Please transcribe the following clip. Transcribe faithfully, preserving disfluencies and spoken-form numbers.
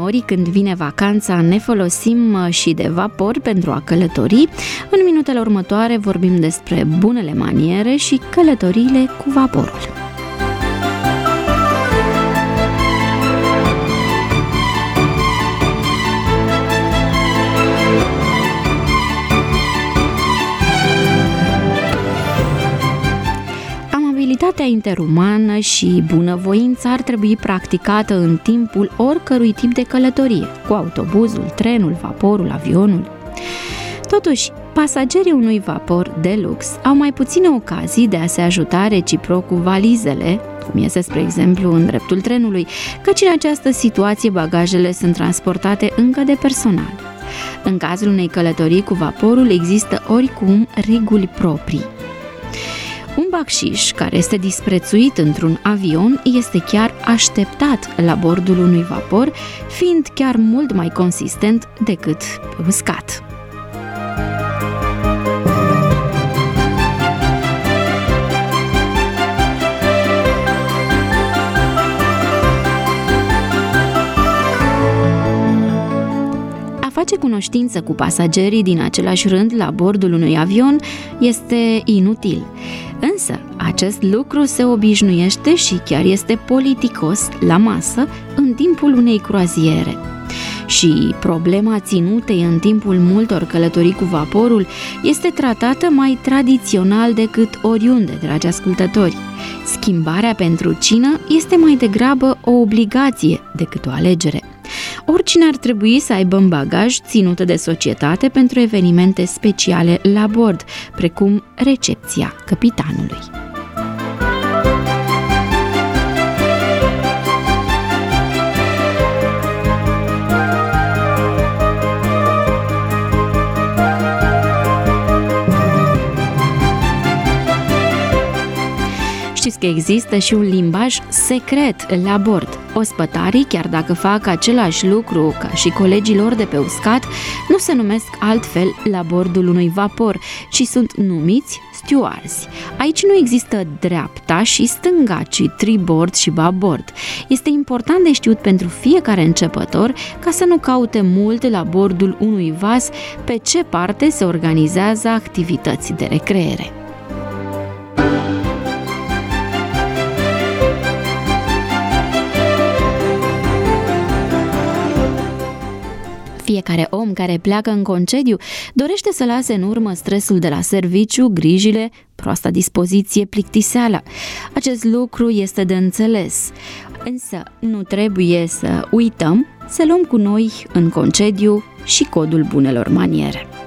Uneori, când vine vacanța, ne folosim și de vapor pentru a călători. În minutele următoare vorbim despre bunele maniere și călătoriile cu vaporul. Amabilitatea interumană și bunăvoința ar trebui practicată în timpul oricărui tip de călătorie, cu autobuzul, trenul, vaporul, avionul. Totuși, pasagerii unui vapor de lux au mai puține ocazii de a se ajuta reciproc cu valizele, cum este, spre exemplu, în dreptul trenului, căci în această situație bagajele sunt transportate încă de personal. În cazul unei călătorii cu vaporul există oricum reguli proprii. Un bacșiș care este disprețuit într-un avion este chiar așteptat la bordul unui vapor, fiind chiar mult mai consistent decât pe uscat. Face cunoștință cu pasagerii din același rând la bordul unui avion este inutil. Însă, acest lucru se obișnuiește și chiar este politicos la masă în timpul unei croaziere. Și problema ținutei în timpul multor călătorii cu vaporul este tratată mai tradițional decât oriunde, dragi ascultători. Schimbarea pentru cină este mai degrabă o obligație decât o alegere. Oricine ar trebui să aibă în bagaj ținută de societate pentru evenimente speciale la bord, precum recepția capitanului. Știți că există și un limbaj secret la bord. Ospătarii, chiar dacă fac același lucru ca și colegii lor de pe uscat, nu se numesc altfel la bordul unui vapor, ci sunt numiți stewards. Aici nu există dreapta și stânga, ci tribord și babord. Este important de știut pentru fiecare începător ca să nu caute mult la bordul unui vas pe ce parte se organizează activități de recreere. Fiecare om care pleacă în concediu dorește să lase în urmă stresul de la serviciu, grijile, proasta dispoziție, plictiseala. Acest lucru este de înțeles, însă nu trebuie să uităm să luăm cu noi în concediu și codul bunelor maniere.